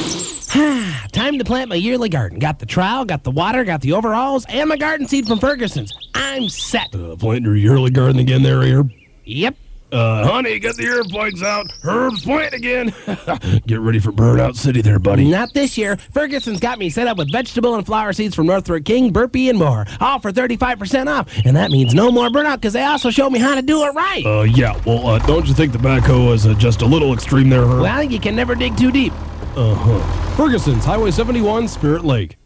Time to plant my yearly garden. Got the trowel, got the water, got the overalls, and my garden seed from Ferguson's. I'm set. Planting your yearly garden again there, Herb? Yep. Honey, get the earplugs out. Herb's planting again. Get ready for Burnout City there, buddy. Not this year. Ferguson's got me set up with vegetable and flower seeds from Northwood King, Burpee, and more. All for 35% off. And that means no more burnout because they also show me how to do it right. Yeah. Well, don't you think the backhoe is just a little extreme there, Herb? Well, you can never dig too deep. Ferguson's, Highway 71, Spirit Lake.